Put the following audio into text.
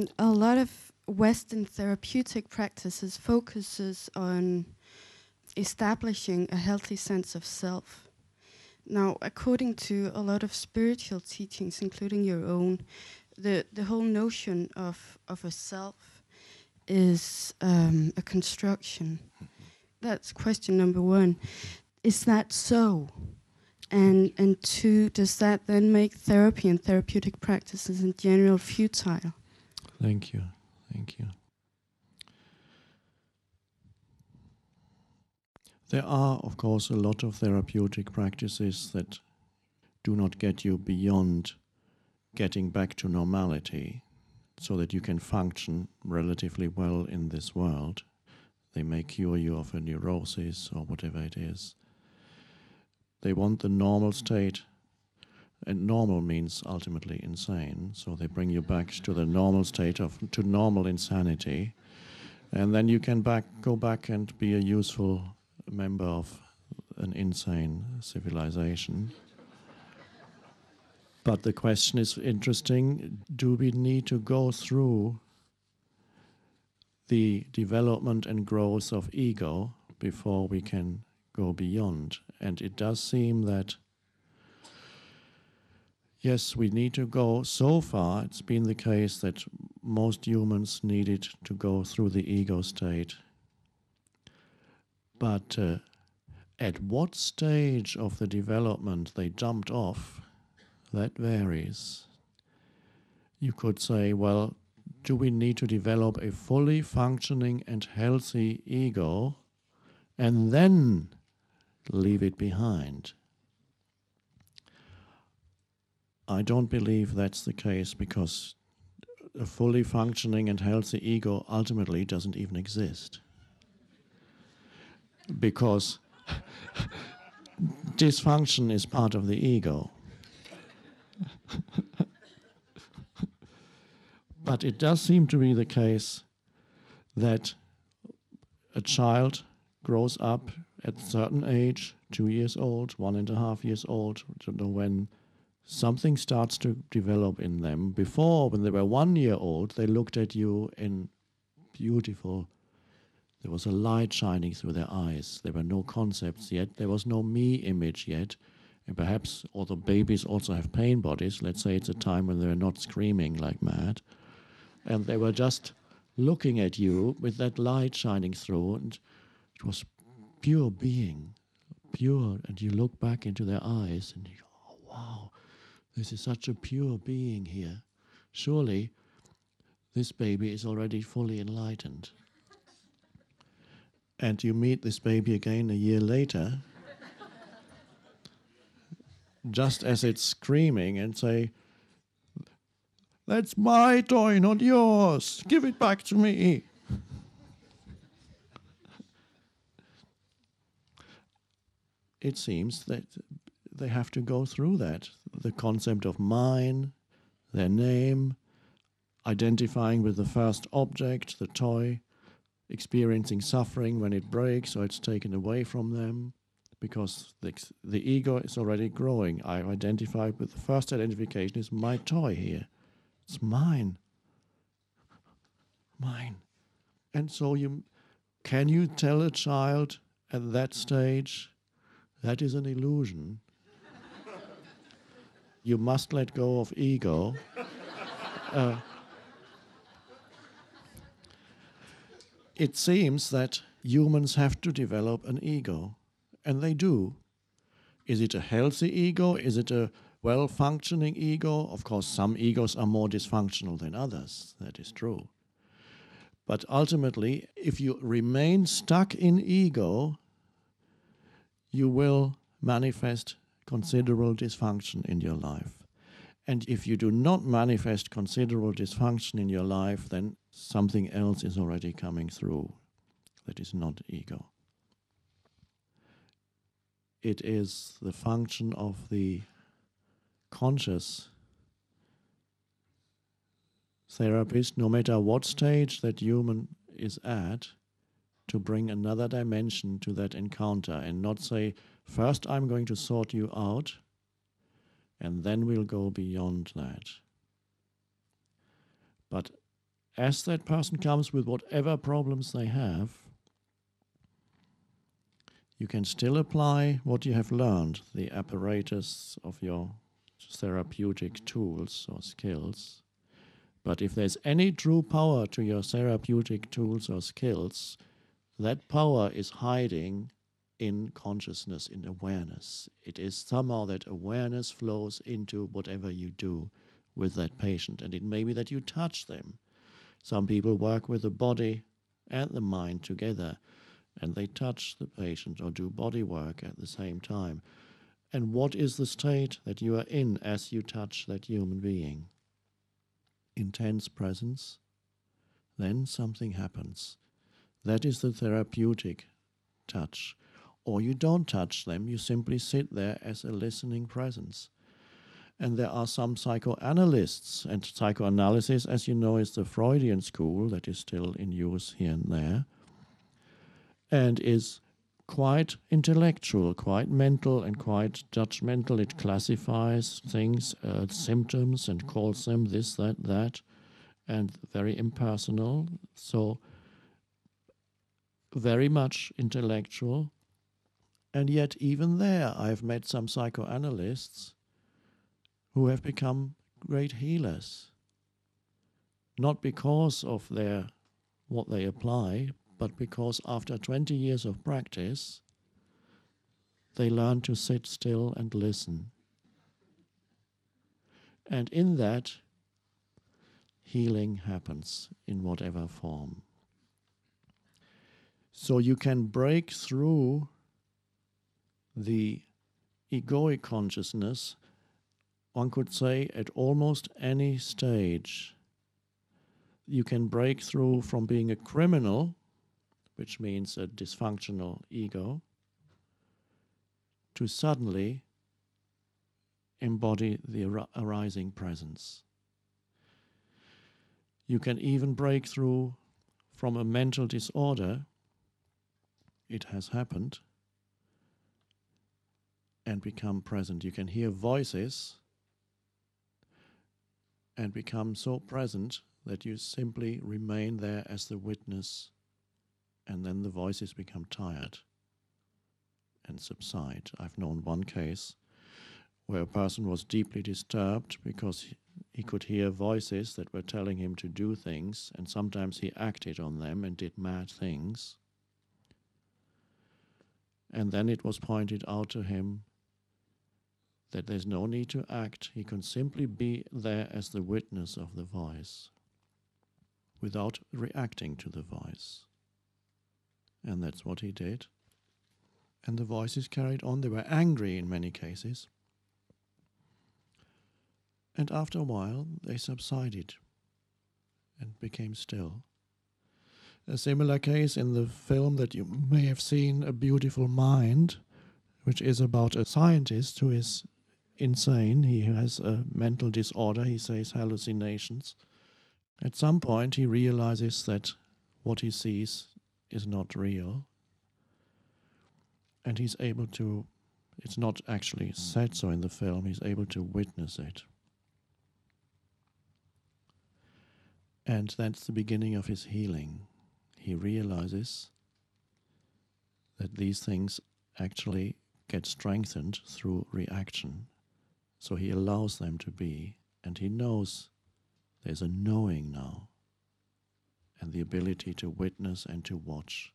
A lot of Western therapeutic practices focuses on establishing a healthy sense of self. Now, according to a lot of spiritual teachings, including your own, the whole notion of a self is a construction. That's question number one. Is that so? And two, does that then make therapy and therapeutic practices in general futile? Thank you. Thank you. There are, of course, a lot of therapeutic practices that do not get you beyond getting back to normality so that you can function relatively well in this world. They may cure you of a neurosis or whatever it is. They want the normal state, and normal means ultimately insane, so they bring you back to the normal state to normal insanity, and then you can go back and be a useful member of an insane civilization. But the question is interesting: do we need to go through the development and growth of ego before we can go beyond? And it does seem that, yes, we need to go so far. It's been the case that most humans needed to go through the ego state. But at what stage of the development they jumped off, that varies. You could say, well, do we need to develop a fully functioning and healthy ego and then leave it behind? I don't believe that's the case, because a fully functioning and healthy ego ultimately doesn't even exist. Because dysfunction is part of the ego. But it does seem to be the case that a child grows up at a certain age, 2 years old, 1.5 years old, I don't know when, something starts to develop in them. Before, when they were 1 year old, they looked at you in beautiful, there was a light shining through their eyes. There were no concepts yet. There was no me image yet. And perhaps, although babies also have pain bodies, let's say it's a time when they're not screaming like mad, and they were just looking at you with that light shining through, and it was pure being, pure, and you look back into their eyes and you go, oh, wow, this is such a pure being here. Surely this baby is already fully enlightened. And you meet this baby again a year later, just as it's screaming, and say, that's my toy, not yours. Give it back to me. It seems that they have to go through that. The concept of mine, their name, identifying with the first object, the toy, experiencing suffering when it breaks or it's taken away from them, because the ego is already growing. I identify with the first identification is my toy here. It's mine. Mine. And so can you tell a child at that stage, that is an illusion? You must let go of ego. It seems that humans have to develop an ego, and they do. Is it a healthy ego? Is it a well-functioning ego? Of course, some egos are more dysfunctional than others. That is true. But ultimately, if you remain stuck in ego, you will manifest considerable dysfunction in your life. And if you do not manifest considerable dysfunction in your life, then something else is already coming through that is not ego. It is the function of the conscious therapist, no matter what stage that human is at, to bring another dimension to that encounter and not say, first I'm going to sort you out and then we'll go beyond that. But as that person comes with whatever problems they have, you can still apply what you have learned, the apparatus of your therapeutic tools or skills. But if there's any true power to your therapeutic tools or skills, that power is hiding in consciousness, in awareness. It is somehow that awareness flows into whatever you do with that patient. And it may be that you touch them. Some people work with the body and the mind together, and they touch the patient or do body work at the same time. And what is the state that you are in as you touch that human being? Intense presence. Then something happens. That is the therapeutic touch. Or you don't touch them, you simply sit there as a listening presence. And there are some psychoanalysts, and psychoanalysis, as you know, is the Freudian school that is still in use here and there, and is quite intellectual, quite mental and quite judgmental. It classifies things, symptoms, and calls them this, that, and very impersonal. So very much intellectual. And yet even there I've met some psychoanalysts who have become great healers. Not because of what they apply, but because after 20 years of practice, they learn to sit still and listen. And in that, healing happens in whatever form. So you can break through the egoic consciousness, one could say, at almost any stage. You can break through from being a criminal, which means a dysfunctional ego, to suddenly embody the arising presence. You can even break through from a mental disorder, it has happened, and become present. You can hear voices and become so present that you simply remain there as the witness, and then the voices become tired and subside. I've known one case where a person was deeply disturbed because he could hear voices that were telling him to do things, and sometimes he acted on them and did mad things. And then it was pointed out to him that there's no need to act. He can simply be there as the witness of the voice without reacting to the voice. And that's what he did. And the voices carried on. They were angry in many cases. And after a while, they subsided and became still. A similar case in the film that you may have seen, A Beautiful Mind, which is about a scientist who is insane. He has a mental disorder, he says hallucinations. At some point he realizes that what he sees is not real, and he's able to, it's not actually said so in the film, he's able to witness it. And that's the beginning of his healing. He realizes that these things actually get strengthened through reaction. So he allows them to be, and he knows there's a knowing now, and the ability to witness and to watch.